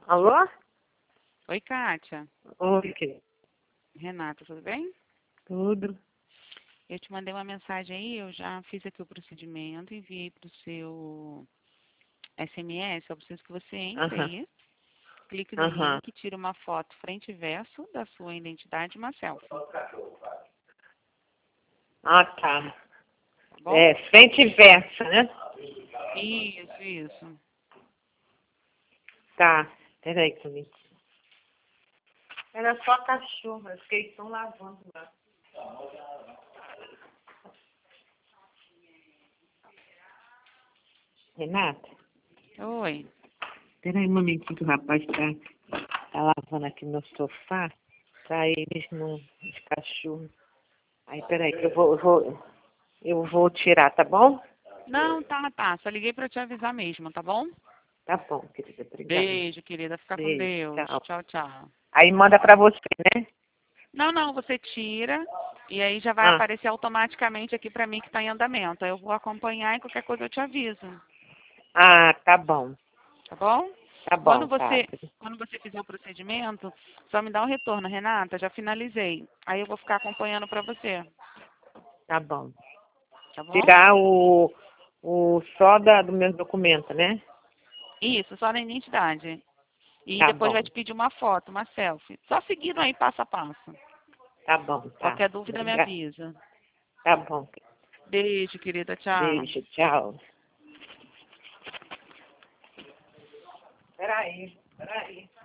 Alô? Oi, Kátia. Oi, querido. Renata, tudo bem? Tudo. Eu te mandei uma mensagem aí, eu já fiz aqui o procedimento, enviei para o seu SMS, eu preciso que você entre Aham, aí, clique no aham. link, tire uma foto frente e verso da sua identidade e uma selfie, Ah, tá. tá bom? É, frente e versa, né? Isso. Tá. Peraí comigo. Era só a cachorra, acho que eles estão lavando lá. Renata, Oi. peraí um momentinho que o rapaz tá lavando aqui no sofá pra eles não... os cachorros. Aí, peraí, que eu vou tirar, tá bom? Não, tá, só liguei para te avisar mesmo, tá bom? Tá bom, querida, obrigada. Beijo, querida, fica com Beijo, Deus. tchau. Tchau. Aí manda pra você, né? Não, você tira e aí já vai Ah, aparecer automaticamente aqui para mim que está em andamento. Aí eu vou acompanhar e qualquer coisa eu te aviso, tá bom. tá bom? Tá Quando bom, tá. você, quando você fizer o procedimento, só me dá um retorno, Renata, já finalizei. Aí eu vou ficar acompanhando para você, Tá bom. tá bom? Tirar o só do meu documento, né? Isso, só na identidade. E Tá depois vai bom. te pedir uma foto, uma selfie. Só seguindo aí passo a passo. Tá bom, tá. Qualquer dúvida me Obrigada. avisa. Tá bom. Beijo, querida, tchau. Beijo, tchau. Peraí.